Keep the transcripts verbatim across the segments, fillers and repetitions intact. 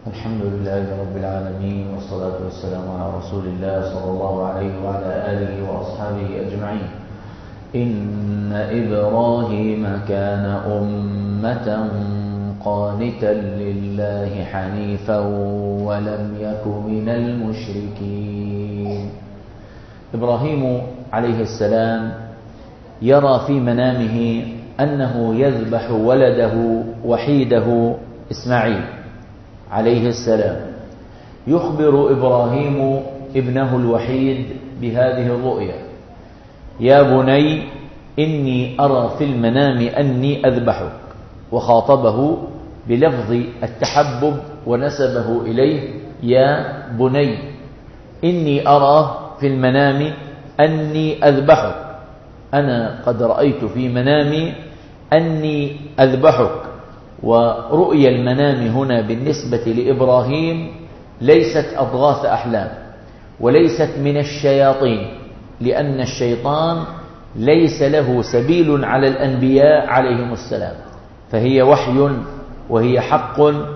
الحمد لله رب العالمين، والصلاة والسلام على رسول الله صلى الله عليه وعلى آله وأصحابه أجمعين. إن إبراهيم كان أمة قانتا لله حنيفا ولم يك من المشركين. إبراهيم عليه السلام يرى في منامه أنه يذبح ولده وحيده إسماعيل عليه السلام. يخبر إبراهيم ابنه الوحيد بهذه الرؤيا: يا بني إني أرى في المنام أني أذبحك، وخاطبه بلفظ التحبب ونسبه إليه: يا بني إني أرى في المنام أني أذبحك، أنا قد رأيت في منامي أني أذبحك. ورؤيا المنام هنا بالنسبة لإبراهيم ليست أضغاث أحلام وليست من الشياطين، لأن الشيطان ليس له سبيل على الأنبياء عليهم السلام، فهي وحي وهي حق.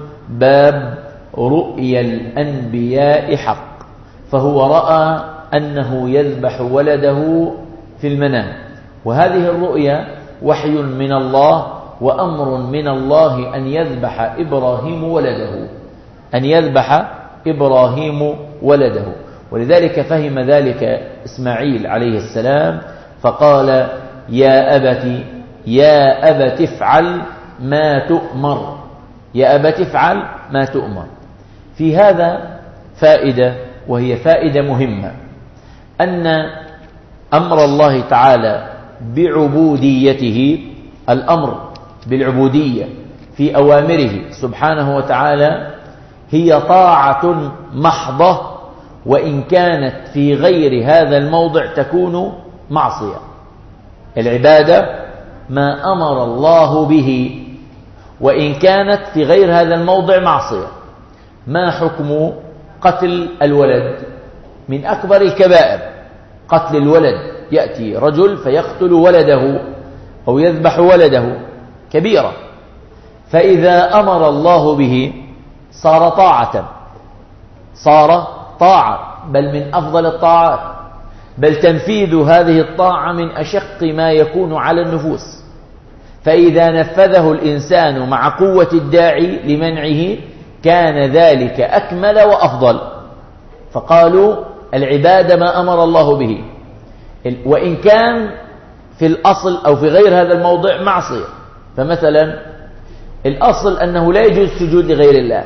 باب رؤيا الأنبياء حق، فهو رأى أنه يذبح ولده في المنام، وهذه الرؤيا وحي من الله وأمر من الله أن يذبح إبراهيم ولده أن يذبح إبراهيم ولده ولذلك فهم ذلك إسماعيل عليه السلام، فقال: يا أبت يا أبت افعل ما تؤمر يا أبت افعل ما تؤمر. في هذا فائدة، وهي فائدة مهمة، أن أمر الله تعالى بعبوديته، الأمر بالعبودية في أوامره سبحانه وتعالى، هي طاعة محضة، وإن كانت في غير هذا الموضع تكون معصية. العبادة ما أمر الله به، وإن كانت في غير هذا الموضع معصية. ما حكم قتل الولد؟ من أكبر الكبائر قتل الولد. يأتي رجل فيقتل ولده أو يذبح ولده، كبيرة. فإذا أمر الله به صار طاعة صار طاعة بل من أفضل الطاعات، بل تنفيذ هذه الطاعة من أشق ما يكون على النفوس. فإذا نفذه الإنسان مع قوة الداعي لمنعه كان ذلك أكمل وأفضل. فقالوا العبادة ما أمر الله به، وإن كان في الأصل أو في غير هذا الموضع معصية. فمثلا الأصل أنه لا يجوز السجود لغير الله،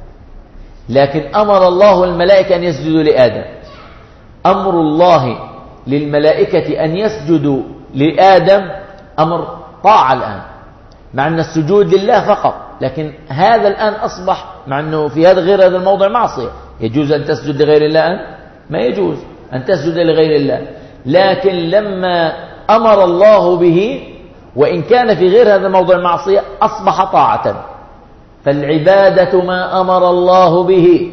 لكن أمر الله الملائكة أن يسجدوا لآدم. أمر الله للملائكة أن يسجدوا لآدم أمر طاعة الآن، مع أن السجود لله فقط، لكن هذا الآن أصبح مع أنه في هذا غير هذا الموضع معصية. يجوز أن تسجد لغير الله أن؟ ما يجوز أن تسجد لغير الله، لكن لما أمر الله به وإن كان في غير هذا الموضع معصية أصبح طاعة. فالعبادة ما أمر الله به،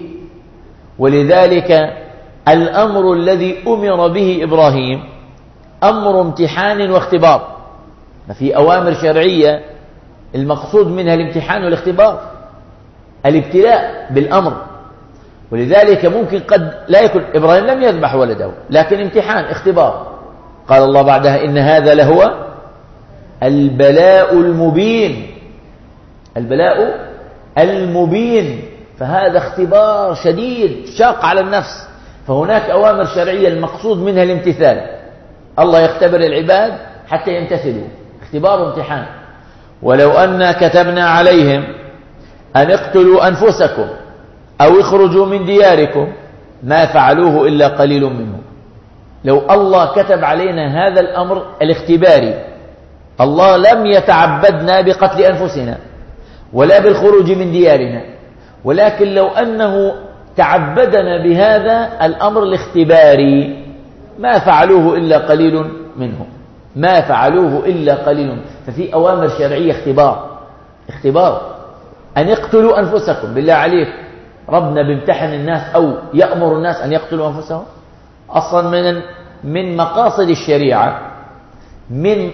ولذلك الأمر الذي أمر به إبراهيم أمر امتحان واختبار. في أوامر شرعية المقصود منها الامتحان والاختبار، الابتلاء بالأمر. ولذلك ممكن قد لا يكون إبراهيم لم يذبح ولده، لكن امتحان اختبار. قال الله بعدها: إن هذا لهو البلاء المبين البلاء المبين فهذا اختبار شديد شاق على النفس. فهناك أوامر شرعية المقصود منها الامتثال، الله يختبر العباد حتى يمتثلوا، اختبار وامتحان. ولو أن كتبنا عليهم أن اقتلوا أنفسكم أو اخرجوا من دياركم ما فعلوه إلا قليل منهم. لو الله كتب علينا هذا الأمر الاختباري، الله لم يتعبدنا بقتل أنفسنا ولا بالخروج من ديارنا، ولكن لو أنه تعبدنا بهذا الأمر الاختباري ما فعلوه إلا قليل منهم ما فعلوه إلا قليل. ففي أوامر شرعية اختبار اختبار أن يقتلوا أنفسكم. بالله عليك، ربنا بيمتحن الناس أو يأمر الناس أن يقتلوا أنفسهم؟ أصلا من من مقاصد الشريعة، من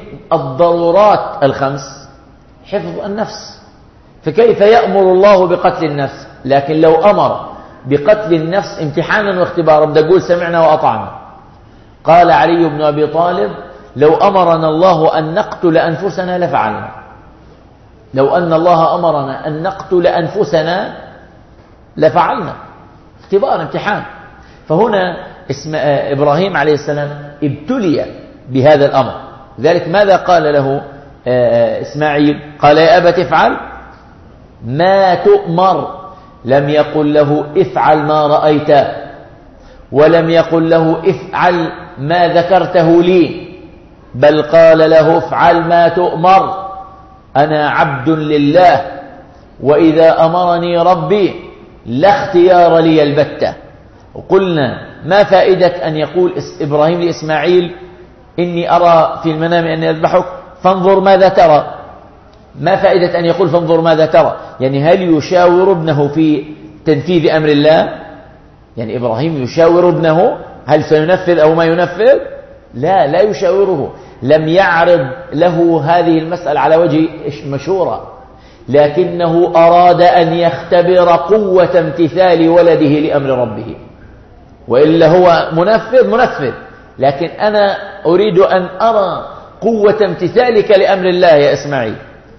الضرورات الخمس حفظ النفس، فكيف يأمر الله بقتل النفس؟ لكن لو أمر بقتل النفس امتحانا واختبارا بدي أقول سمعنا وأطعنا. قال علي بن أبي طالب لو أمرنا الله أن نقتل أنفسنا لفعلنا. لو أن الله أمرنا أن نقتل أنفسنا لفعلنا. اختبار امتحان. فهنا اسم إبراهيم عليه السلام ابتلي بهذا الأمر. لذلك ماذا قال له إسماعيل؟ قال يا أبت افعل ما تؤمر. لم يقل له افعل ما رأيت، ولم يقل له افعل ما ذكرته لي، بل قال له افعل ما تؤمر. أنا عبد لله، وإذا أمرني ربي لا اختيار لي البتة. وقلنا ما فائدة أن يقول إبراهيم لإسماعيل إني أرى في المنام أني أذبحك فانظر ماذا ترى؟ ما فائدة أن يقول فانظر ماذا ترى؟ يعني هل يشاور ابنه في تنفيذ أمر الله؟ يعني إبراهيم يشاور ابنه هل سينفذ أو ما ينفذ؟ لا، لا يشاوره. لم يعرض له هذه المسألة على وجه مشورة، لكنه أراد أن يختبر قوة امتثال ولده لأمر ربه. وإلا هو منفذ منفذ، لكن أنا أريد أن أرى قوة امتثالك لأمر الله يا إسماعيل،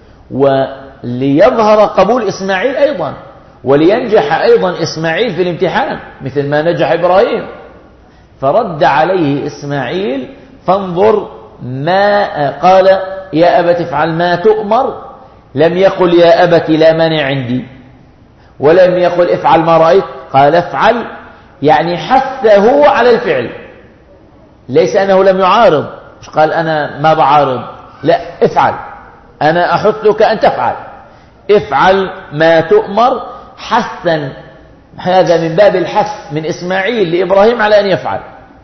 وليظهر قبول إسماعيل أيضا، ولينجح أيضا إسماعيل في الامتحان مثل ما نجح إبراهيم. فرد عليه إسماعيل فانظر ما قال يا أبت افعل ما تؤمر. لم يقل يا أبت لا مانع عندي، ولم يقل افعل ما رأيت، قال افعل، يعني حثه على الفعل. ليس أنه لم يعارض، مش قال أنا ما بعارض، لا، افعل، أنا أحثك أن تفعل، افعل ما تؤمر حثا. هذا من باب الحث من إسماعيل لإبراهيم على أن يفعل،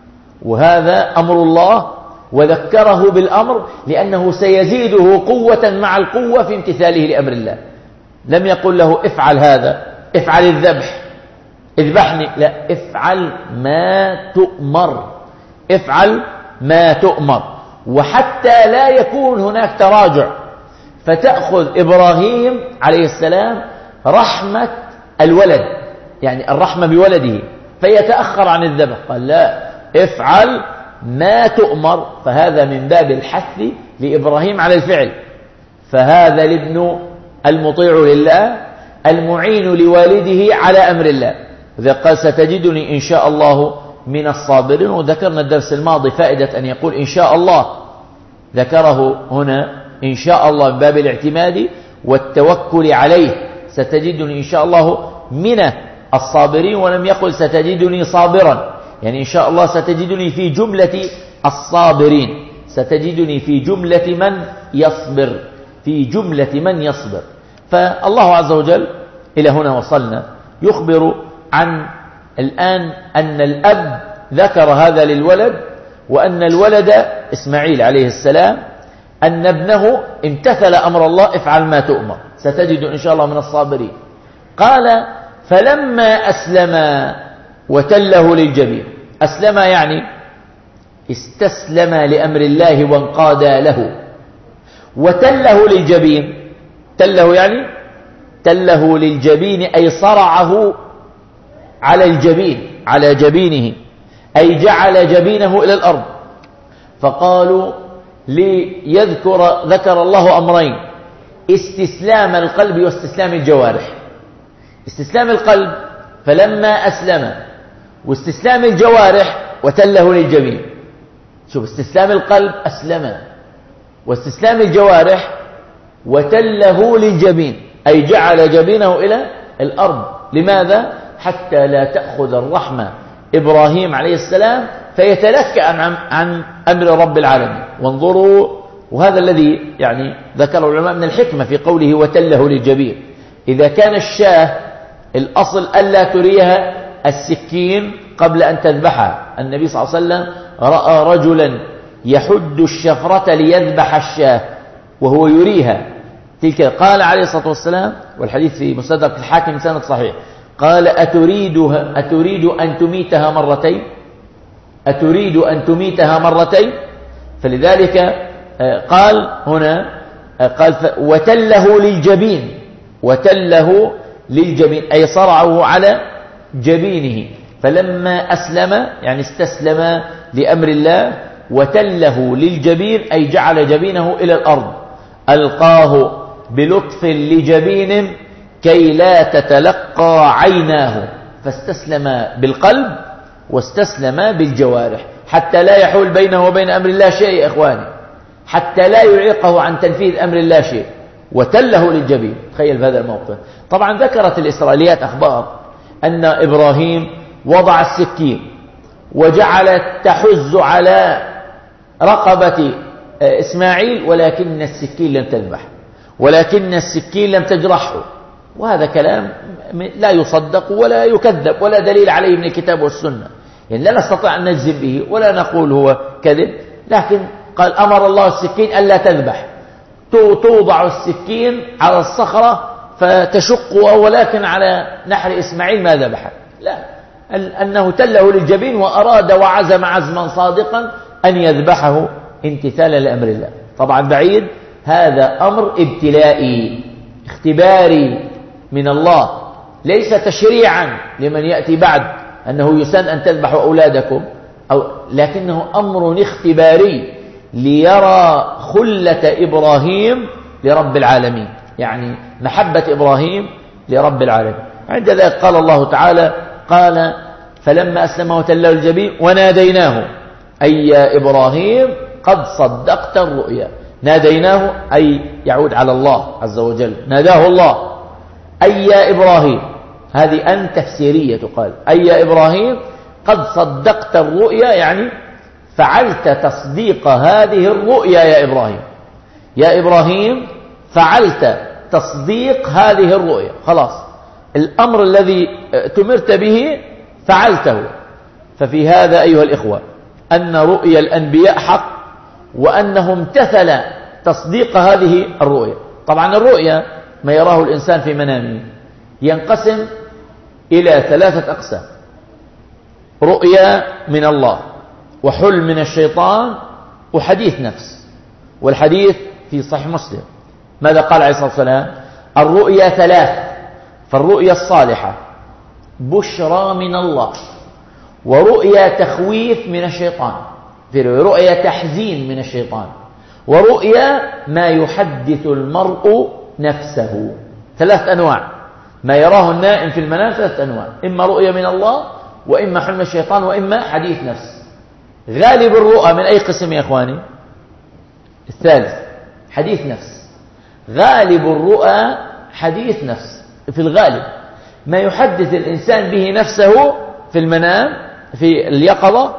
وهذا أمر الله، وذكره بالأمر لأنه سيزيده قوة مع القوة في امتثاله لأمر الله. لم يقل له افعل هذا، افعل الذبح، اذبحني، لا، افعل ما تؤمر، افعل ما تؤمر. وحتى لا يكون هناك تراجع، فتأخذ إبراهيم عليه السلام رحمة الولد، يعني الرحمة بولده، فيتأخر عن الذبح. قال لا، افعل ما تؤمر. فهذا من باب الحث لإبراهيم على الفعل. فهذا الابن المطيع لله المعين لوالده على أمر الله. إذا قال ستجدني إن شاء الله من الصابرين. وذكرنا الدرس الماضي فائدة أن يقول إن شاء الله، ذكره هنا إن شاء الله من باب الاعتماد والتوكل عليه. ستجدني إن شاء الله من الصابرين، ولم يقل ستجدني صابرا، يعني إن شاء الله ستجدني في جملة الصابرين، ستجدني في جملة من يصبر، في جملة من يصبر. فالله عز وجل إلى هنا وصلنا، يخبر عن الآن أن الأب ذكر هذا للولد، وأن الولد إسماعيل عليه السلام أن ابنه امتثل أمر الله افعل ما تؤمر، ستجد إن شاء الله من الصابرين. قال فلما أسلم وتله للجبين. أسلم يعني استسلم لأمر الله وانقاد له. وتله للجبين، تله يعني تله للجبين أي صرعه على الجبين، على جبينه، أي جعل جبينه إلى الأرض. فقالوا ليذكر ذكر الله أمرين: استسلام القلب واستسلام الجوارح. استسلام القلب فلما أسلم، واستسلام الجوارح وتله للجبين. شوف، استسلام القلب أسلم، واستسلام الجوارح وتله للجبين، أي جعل جبينه إلى الأرض. لماذا؟ حتى لا تأخذ الرحمة إبراهيم عليه السلام فيتلكأ عن, عن أمر رب العالمين. وانظروا، وهذا الذي يعني ذكره العلماء من الحكمة في قوله وتله للجبين. إذا كان الشاه الأصل ألا تريها السكين قبل أن تذبحها. النبي صلى الله عليه وسلم رأى رجلا يحد الشفرة ليذبح الشاه وهو يريها تلك، قال عليه الصلاة والسلام، والحديث في مستدرك الحاكم سند صحيح، قال أتريدها أتريد أن تميتها مرتين؟ أتريد أن تميتها مرتين؟ فلذلك قال هنا، قال وتله للجبين، وتله للجبين أي صرعه على جبينه، فلما أسلم يعني استسلم لأمر الله وتله للجبين أي جعل جبينه إلى الأرض، ألقاه بلطف لجبين كي لا تتلقى عيناه، فاستسلم بالقلب واستسلم بالجوارح حتى لا يحول بينه وبين أمر الله شيء يا إخواني، حتى لا يعيقه عن تنفيذ أمر الله شيء، وتله للجبين. تخيل هذا الموقف. طبعا ذكرت الإسرائيليات أخبار أن إبراهيم وضع السكين وجعلت تحز على رقبة إسماعيل، ولكن السكين لم تذبح، ولكن السكين لم تجرحه، وهذا كلام لا يصدق ولا يكذب ولا دليل عليه من الكتاب والسنة، يعني لا نستطيع أن نجزم به ولا نقول هو كذب، لكن قال أمر الله السكين ألا تذبح، توضع السكين على الصخرة فتشق، ولكن على نحر إسماعيل ما ذبح، لا، أنه تله للجبين وأراد وعزم عزما صادقا أن يذبحه امتثالا لأمر الله. طبعا بعيد، هذا أمر ابتلائي اختباري من الله، ليس تشريعا لمن يأتي بعد أنه يسن أن تذبحوا أولادكم، أو لكنه أمر اختباري ليرى خلة إبراهيم لرب العالمين، يعني محبة إبراهيم لرب العالمين. عند ذلك قال الله تعالى قال فلما أسلم وتله الجبين وناديناه أي يا إبراهيم قد صدقت الرؤيا. ناديناه أي يعود على الله عز وجل، ناداه الله أي يا إبراهيم، هذه أن تفسيرية تقال، أي يا إبراهيم قد صدقت الرؤيا، يعني فعلت تصديق هذه الرؤيا يا إبراهيم، يا إبراهيم فعلت تصديق هذه الرؤيا، خلاص الأمر الذي تمرت به فعلته. ففي هذا أيها الإخوة أن رؤيا الأنبياء حق، وأنه امتثل تصديق هذه الرؤيا. طبعا الرؤيا ما يراه الإنسان في منامه ينقسم إلى ثلاثة أقسام: رؤيا من الله، وحلم من الشيطان، وحديث نفس. والحديث في صحيح مسلم ماذا قال عليه الصلاة والسلام؟ الرؤيا ثلاث، فالرؤيا الصالحة بشرى من الله، ورؤيا تخويف من الشيطان، في رؤيا تحزين من الشيطان، ورؤيا ما يحدث المرء نفسه. ثلاث أنواع ما يراه النائم في المنام، ثلاث أنواع: إما رؤيا من الله، وإما حلم الشيطان، وإما حديث نفس. غالب الرؤى من أي قسم يا إخواني؟ الثالث، حديث نفس. غالب الرؤى حديث نفس في الغالب، ما يحدث الإنسان به نفسه في المنام في اليقظة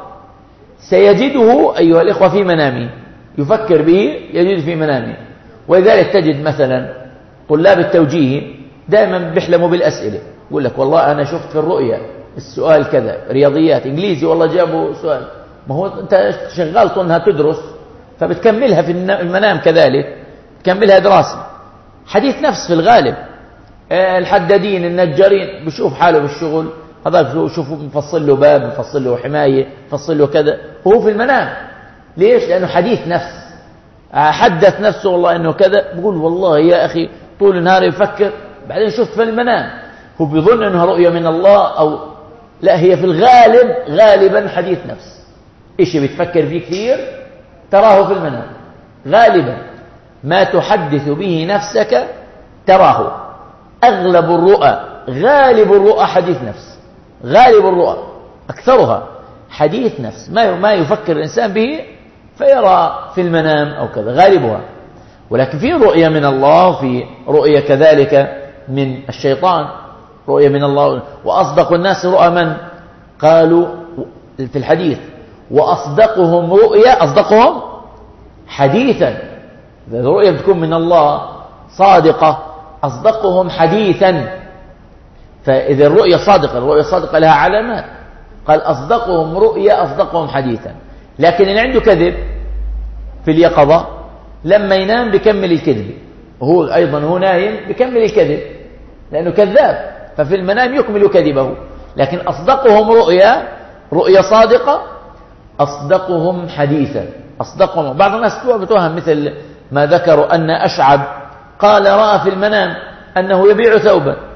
سيجده أيها الإخوة في منامه، يفكر به يجد في منامه. ولذلك تجد مثلا طلاب التوجيه دائما بيحلموا بالأسئلة، يقول لك والله أنا شفت في الرؤيا السؤال كذا، رياضيات إنجليزي والله جابوا سؤال، ما هو أنت شغال طنها تدرس فبتكملها في المنام، كذلك تكملها دراسة. حديث نفس في الغالب، الحدادين النجارين بيشوف حاله بالشغل، هذا شوفوا مفصل له باب، مفصل له حماية، مفصل له كذا، وهو في المنام. ليش؟ لأنه حديث نفس، حدث نفسه والله أنه كذا، بيقول والله يا أخي طول النهار يفكر، بعدين شفت في المنام، هو بيظن أنها رؤية من الله، أو لا، هي في الغالب غالبا حديث نفس، إشي بتفكر فيه كثير تراه في المنام. غالبا ما تحدث به نفسك تراه. أغلب الرؤى، غالب الرؤى حديث نفس، غالب الرؤى أكثرها حديث نفس، ما ما يفكر الإنسان به فيرى في المنام أو كذا، غالبها. ولكن في رؤية من الله، في رؤية كذلك من الشيطان، رؤية من الله. وأصدق الناس رؤى من؟ قالوا في الحديث وأصدقهم رؤيا، أصدقهم حديثا. إذا الرؤيا بتكون من الله صادقة، أصدقهم حديثا. فإذا الرؤيا صادقة، الرؤيا الصادقة لها علامات، قال أصدقهم رؤيا أصدقهم حديثا. لكن اللي عنده كذب في اليقظة لما ينام بيكمل الكذب، وهو أيضا هو نايم بيكمل الكذب لأنه كذاب، ففي المنام يكمل كذبه. لكن أصدقهم رؤيا، رؤيا صادقة، أصدقهم حديثا، أصدقهم. بعض الناس بتوهم مثل ما ذكروا أن أشعب قال رأى في المنام أنه يبيع ثوبا،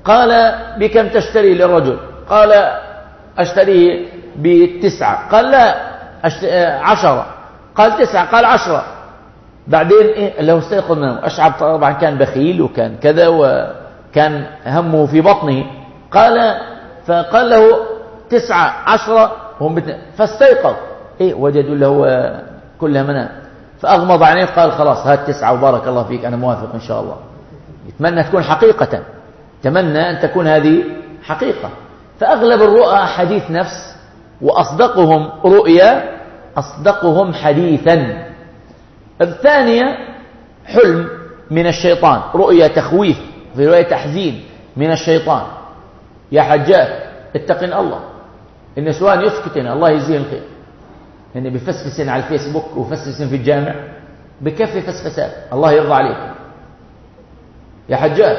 قال بكم تشتري للرجل؟ قال أشتريه بتسعة. قال لا عشرة. قال تسعة. قال عشرة. بعدين إيه لو استيقظ منه أشعب طبعا كان بخيل وكان كذا وكان همه في بطنه. قال فقال له تسعة عشرة هم بتن... فاستيقظ إيه وجدوا له كلها منام فأغمض عينيه قال خلاص هات تسعة وبارك الله فيك أنا موافق إن شاء الله. يتمنى تكون حقيقة، تمنى أن تكون هذه حقيقة. فأغلب الرؤى حديث نفس، وأصدقهم رؤيا أصدقهم حديثا. الثانية حلم من الشيطان، رؤيا تخويف، في رؤيا تحزين من الشيطان. يا حجاج اتقن الله، النسوان يسكتن الله يجزيه الخير، إن بفسفسن على الفيسبوك وفسفسن في الجامع بكفي فسفسات، الله يرضى عليك يا حجاج.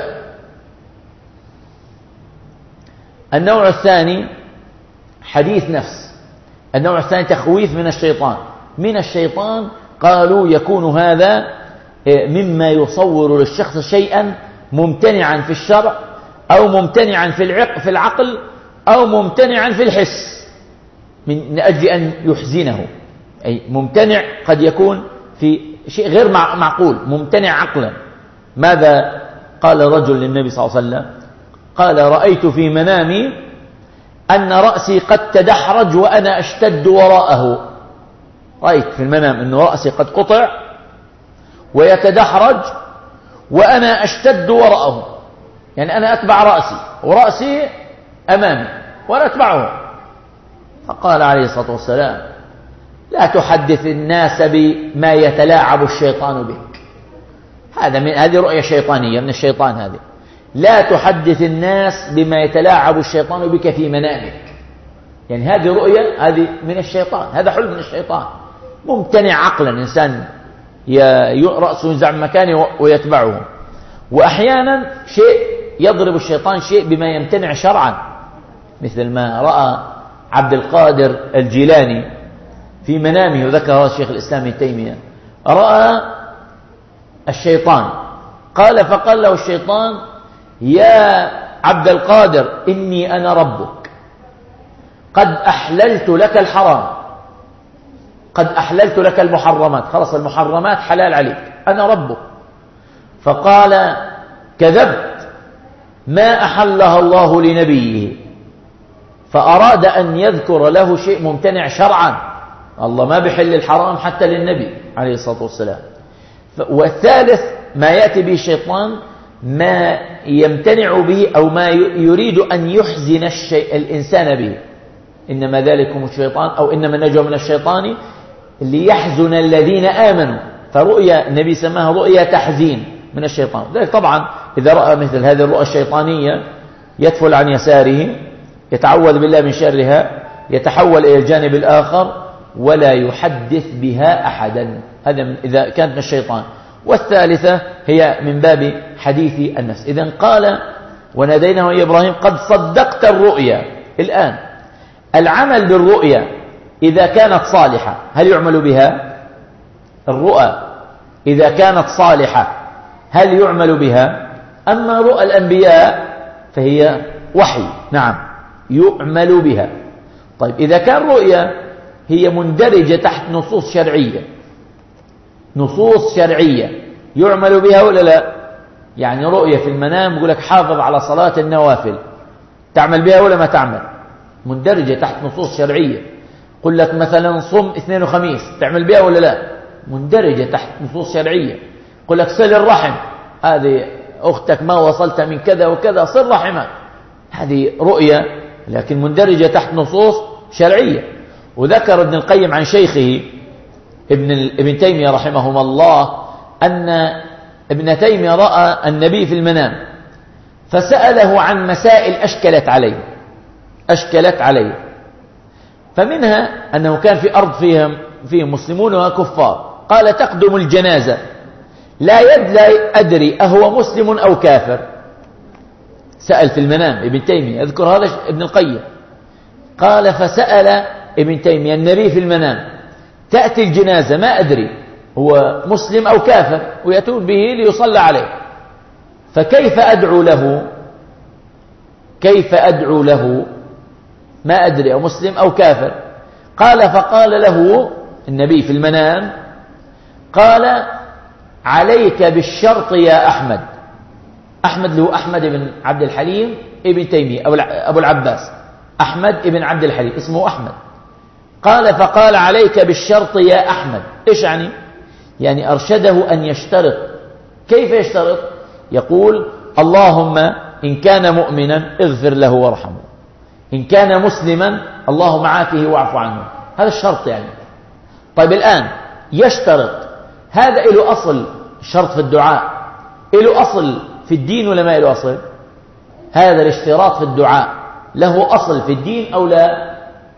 النوع الثاني حديث نفس، النوع الثاني تخويف من الشيطان. من الشيطان قالوا يكون هذا مما يصور للشخص شيئا ممتنعا في الشرع أو ممتنعا في العقل, في العقل أو ممتنعا في الحس من أجل أن يحزنه. أي ممتنع قد يكون في شيء غير معقول، ممتنع عقلا. ماذا قال رجل للنبي صلى الله عليه وسلم؟ قال رأيت في منامي أن رأسي قد تدحرج وأنا أشتد وراءه. رأيت في المنام أن رأسي قد قطع ويتدحرج وأنا أشتد وراءه، يعني أنا أتبع رأسي ورأسي أمامي وأنا أتبعه. فقال عليه الصلاة والسلام لا تحدث الناس بما يتلاعب الشيطان بك. هذا من هذه رؤية شيطانية من الشيطان. هذه لا تحدث الناس بما يتلاعب الشيطان بك في منامك، يعني هذه رؤية هذه من الشيطان، هذا حلم من الشيطان. ممتنع عقلا، إنسان رأسه ينزع من مكانه ويتبعه. وأحيانا شيء يضرب الشيطان شيء بما يمتنع شرعا، مثل ما رأى عبد القادر الجيلاني في منامه، وذكر الشيخ الإسلام ابن تيمية، رأى الشيطان. قال فقال له الشيطان يا عبد القادر إني أنا ربك قد أحللت لك الحرام، قد أحللت لك المحرمات، خلاص المحرمات حلال عليك، أنا ربك. فقال كذبت، ما أحلها الله لنبيه. فأراد أن يذكر له شيء ممتنع شرعا، الله ما بيحل الحرام حتى للنبي عليه الصلاة والسلام. والثالث ما يأتي به الشيطان ما يمتنع به أو ما يريد أن يحزن الشيء الإنسان به. إنما ذلكم الشيطان أو إنما النجوى من الشيطان ليحزن الذين آمنوا. فرؤيا النبي سماها رؤيا تحزين من الشيطان. ذلك طبعا إذا رأى مثل هذه الرؤى الشيطانية يدفل عن يساره، يتعوذ بالله من شرها، يتحول إلى الجانب الآخر ولا يحدث بها أحدا. هذا إذا كانت من الشيطان. والثالثة هي من باب حديث النفس. إذن قال وناديناه يا إبراهيم قد صدقت الرؤيا. الآن العمل بالرؤيا إذا كانت صالحة هل يعمل بها؟ الرؤى إذا كانت صالحة هل يعمل بها؟ أما رؤى الأنبياء فهي وحي، نعم يعمل بها. طيب إذا كان رؤيا هي مندرجة تحت نصوص شرعية، نصوص شرعية يعمل بها ولا لا؟ يعني رؤية في المنام يقول لك حافظ على صلاة النوافل، تعمل بها ولا ما تعمل؟ مندرجة تحت نصوص شرعية. قل لك مثلا صم اثنين وخميس، تعمل بها ولا لا؟ مندرجة تحت نصوص شرعية. قل لك صل الرحم، هذه أختك ما وصلت من كذا وكذا صل رحمك، هذه رؤية لكن مندرجة تحت نصوص شرعية. وذكر ابن القيم عن شيخه ابن ابن تيمية رحمهما الله أن ابن تيمية رأى النبي في المنام فسأله عن مسائل أشكلت عليه أشكلت عليه فمنها أنه كان في أرض فيهم فيهم مسلمون وكفار. قال تقدم الجنازة لا يدري أدري أهو مسلم أو كافر. سأل في المنام ابن تيمية، يذكر هذا ابن القيم. قال فسأل ابن تيمية النبي في المنام تأتي الجنازة ما أدري هو مسلم أو كافر ويأتون به ليصلى عليه، فكيف أدعو له؟ كيف أدعو له؟ ما أدري، أو مسلم أو كافر. قال فقال له النبي في المنام، قال عليك بالشرط يا أحمد. أحمد له أحمد بن عبد الحليم ابن تيمية أبو العباس، أحمد ابن عبد الحليم اسمه أحمد. قال فقال عليك بالشرط يا أحمد. إيش يعني؟ يعني أرشده أن يشترط. كيف يشترط؟ يقول اللهم إن كان مؤمنا اغفر له وارحمه، إن كان مسلما اللهم عافه واعف عنه. هذا الشرط يعني. طيب الآن يشترط، هذا له أصل شرط في الدعاء، له أصل في الدين ولا ما له أصل؟ هذا الاشتراط في الدعاء له أصل في الدين أو لا؟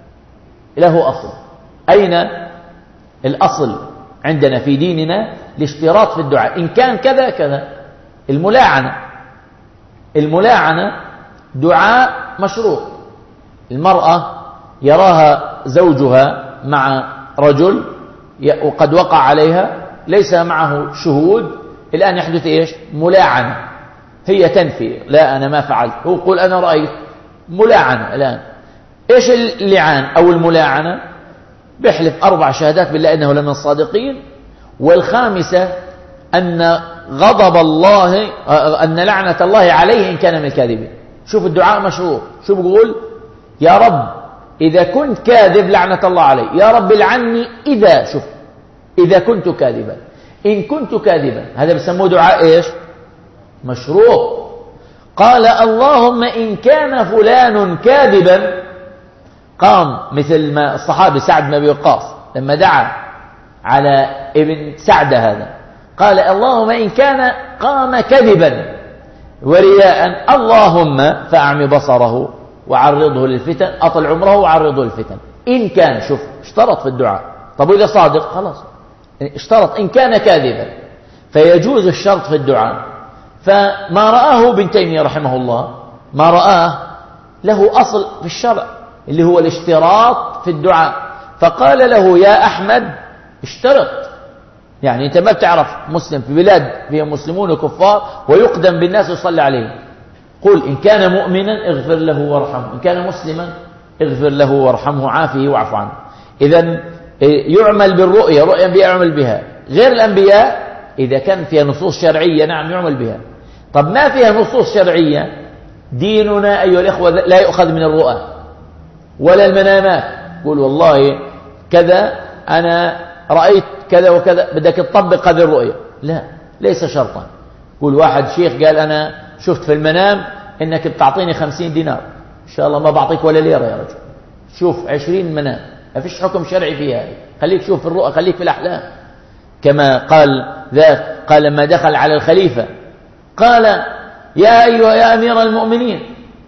له أصل. أين الأصل عندنا في ديننا؟ الاشتراط في الدعاء. إن كان كذا كذا. الملاعنة، الملاعنة دعاء مشروط. المرأة يراها زوجها مع رجل وقد وقع عليها، ليس معه شهود، الآن يحدث إيش؟ ملاعنة. هي تنفي، لا أنا ما فعلت، هو يقول أنا رأيت. ملاعنة. الآن إيش اللعان أو الملاعنة؟ بيحلف أربع شهادات بالله إنه لمن الصادقين، والخامسة أن غضب الله، أن لعنة الله عليه إن كان من الكاذبين. شوف الدعاء مشروط. شو بقول؟ يا رب إذا كنت كاذب لعنة الله علي، يا رب العني إذا، شوف، إذا كنت كاذبا، إن كنت كاذبا. هذا بسموه دعاء إيش؟ مشروط. قال اللهم إن كان فلان كاذبا، قام مثل ما الصحابي سعد بن أبي وقاص لما دعا على ابن سعد هذا، قال اللهم إن كان قام كذبا ورياء اللهم فأعمي بصره وعرضه للفتن، أطل عمره وعرضه للفتن. إن كان، شوف اشترط في الدعاء. طب وإذا صادق خلاص اشترط. إن كان كاذبا فيجوز الشرط في الدعاء. فما رآه ابن تيمية رحمه الله، ما رآه له أصل في الشرع اللي هو الاشتراط في الدعاء. فقال له يا أحمد اشترط. يعني أنت ما بتعرف مسلم في بلاد فيها مسلمون وكفار ويقدم بالناس ويصلي عليه، قل إن كان مؤمنا اغفر له وارحمه، إن كان مسلما اغفر له وارحمه عافه واعف عنه. إذن يعمل بالرؤية، رؤيا بيعمل بها. غير الأنبياء إذا كان فيها نصوص شرعية نعم يعمل بها. طب ما فيها نصوص شرعية، ديننا أيها الإخوة لا يؤخذ من الرؤى ولا المنامات. قول والله كذا أنا رأيت كذا وكذا، بدك تطبق هذه الرؤية. لا، ليس شرطا. قول واحد شيخ قال أنا شفت في المنام إنك بتعطيني خمسين دينار، إن شاء الله ما بعطيك ولا ليرة يا رجل. شوف عشرين منام، ما فيش حكم شرعي فيها. خليك شوف في الرؤى، خليك في الأحلام. كما قال ذاك، قال لما دخل على الخليفة قال يا أيها يا أمير المؤمنين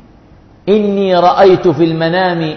إني رأيت في المنام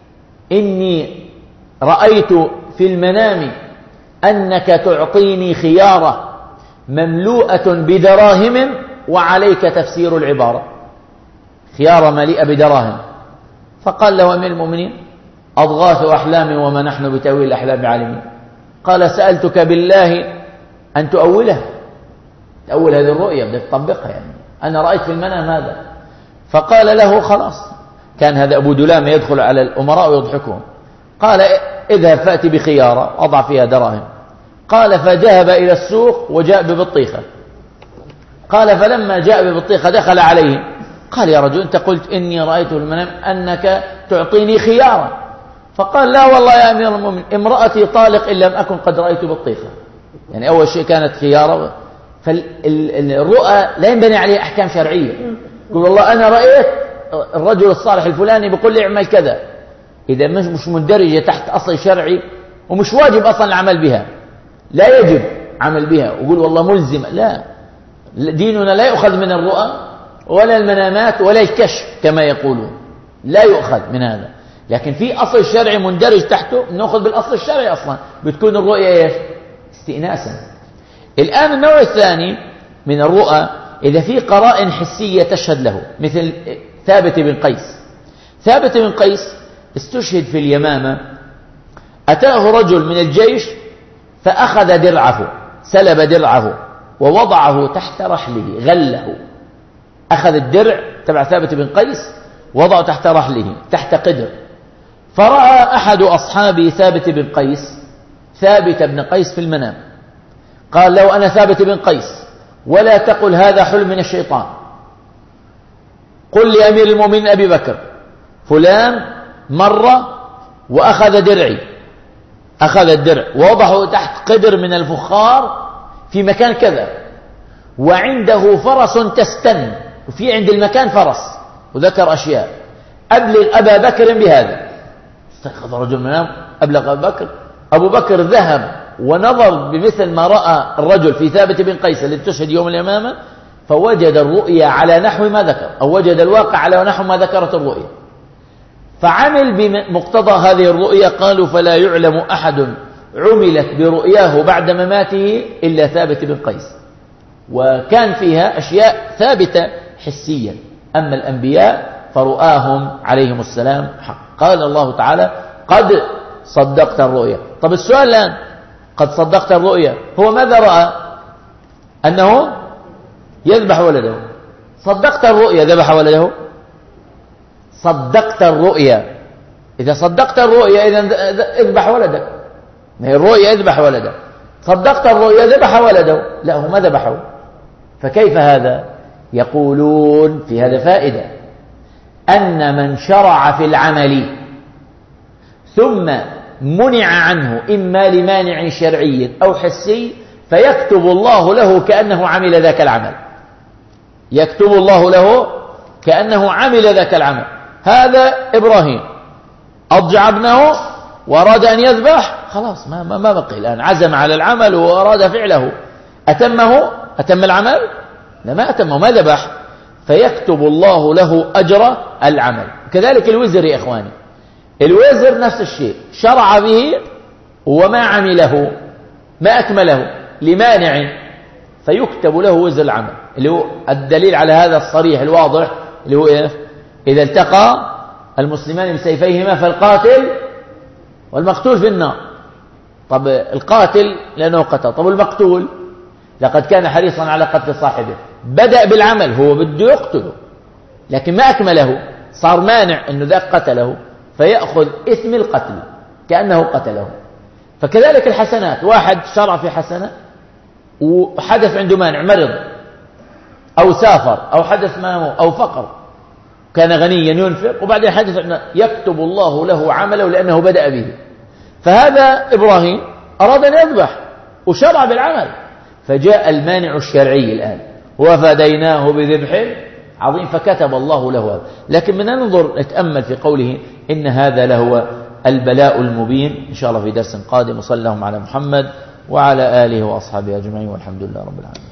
إني رأيت في المنام أنك تعطيني خيارة مملوءة بدراهم وعليك تفسير العبارة. خيارة مليئة بدراهم. فقال له أمير المؤمنين أضغاث أحلام وما نحن بتأويل الأحلام عالمين. قال سألتك بالله أن تؤولها، تأول هذه الرؤية بدك تطبقها. يعني أنا رأيت في المنام هذا. فقال له خلاص. كان هذا أبو دلامة يدخل على الأمراء ويضحكهم. قال اذهب فأتي بخيارة أضع فيها دراهم. قال فذهب إلى السوق وجاء ببطيخة. قال فلما جاء ببطيخة دخل عليه قال يا رجل أنت قلت إني رأيت في المنام أنك تعطيني خيارا. فقال لا والله يا أمير المؤمنين امرأتي طالق إن لم أكن قد رأيت بطيخة. يعني أول شيء كانت خيارة. فالرؤى لا ينبني عليها أحكام شرعية. يقول والله أنا رأيت الرجل الصالح الفلاني بيقول لي اعمل كذا. إذا مش مش مندرجة تحت أصل شرعي ومش واجب أصلا العمل بها، لا يجب عمل بها ويقول والله ملزم. لا، ديننا لا يؤخذ من الرؤى ولا المنامات ولا الكشف كما يقولون، لا يؤخذ من هذا. لكن في أصل شرعي مندرج تحته نأخذ بالأصل الشرعي. أصلا بتكون الرؤية إيش؟ استئناسا. الآن النوع الثاني من الرؤى إذا في قرائن حسية تشهد له، مثل ثابت بن قيس. ثابت بن قيس استشهد في اليمامة. أتاه رجل من الجيش فأخذ درعه، سلب درعه ووضعه تحت رحله، غله. أخذ الدرع تبع ثابت بن قيس وضعه تحت رحله تحت قدر. فرأى أحد أصحابي ثابت بن قيس ثابت بن قيس في المنام، قال لو أنا ثابت بن قيس ولا تقل هذا حلم من الشيطان، قل لأمير المؤمنين أبي بكر فلان مر وأخذ درعي، أخذ الدرع ووضعه تحت قدر من الفخار في مكان كذا، وعنده فرس تستن، وفي عند المكان فرس، وذكر أشياء. أبلغ أبا بكر بهذا. استيقظ رجل من النوم أبلغ أبا بكر. أبو بكر ذهب ونظر بمثل ما رأى الرجل في ثابت بن قيس الذي تشهد يوم اليمامة، فوجد الرؤيا على نحو ما ذكر، أو وجد الواقع على نحو ما ذكرت الرؤيا، فعمل بمقتضى هذه الرؤيا. قالوا فلا يعلم أحد عملت برؤياه بعد مماته إلا ثابت بن قيس، وكان فيها أشياء ثابتة حسيا، أما الأنبياء فرؤاهم عليهم السلام حق. قال الله تعالى قد صدقت الرؤيا. طب السؤال الآن، قد صدقت الرؤيا، هو ماذا رأى؟ أنه يذبح ولده. صدقت الرؤيا ذبح ولده؟ صدقت الرؤيا، إذا صدقت الرؤيا إذن اذبح ولدك، ما هي الرؤيا اذبح ولدك. صدقت الرؤيا ذبح ولده، لا هو ما ذبحه. فكيف هذا؟ يقولون في هذا فائدة، أن من شرع في العمل ثم منع عنه إما لمانع شرعي أو حسي، فيكتب الله له كأنه عمل ذاك العمل، يكتب الله له كأنه عمل ذاك العمل. هذا إبراهيم أضجع ابنه وأراد أن يذبح، خلاص ما, ما, ما بقي الآن، عزم على العمل وأراد فعله. أتمه؟ أتم العمل؟ لا ما أتمه، ما ذبح. فيكتب الله له أجر العمل. كذلك الوزر يا إخواني، الوزر نفس الشيء، شرع به وما عمله ما أكمله لمانع، فيكتب له وزر العمل، اللي هو الدليل على هذا الصريح الواضح، اللي هو إيه؟ إذا التقى المسلمان بسيفيهما فالقاتل والمقتول في النار. طب القاتل لأنه قتل، طب المقتول لقد كان حريصا على قتل صاحبه، بدأ بالعمل، هو بده يقتله لكن ما أكمله، صار مانع أنه ذاك قتله، فيأخذ إثم القتل كأنه قتله. فكذلك الحسنات، واحد شرع في حسنة وحدث عنده مانع، مرض أو سافر أو حدث ما أو فقر، كان غنيا ينفق وبعدين حدث عنه، يكتب الله له عمله لأنه بدأ به. فهذا إبراهيم أراد أن يذبح وشرع بالعمل، فجاء المانع الشرعي الآن، وفديناه بذبح عظيم، فكتب الله له هذا. لكن من ننظر نتأمل في قوله إن هذا لهو البلاء المبين. إن شاء الله في درس قادم. وصلى اللهم على محمد وعلى آله وأصحابه أجمعين، والحمد لله رب العالمين.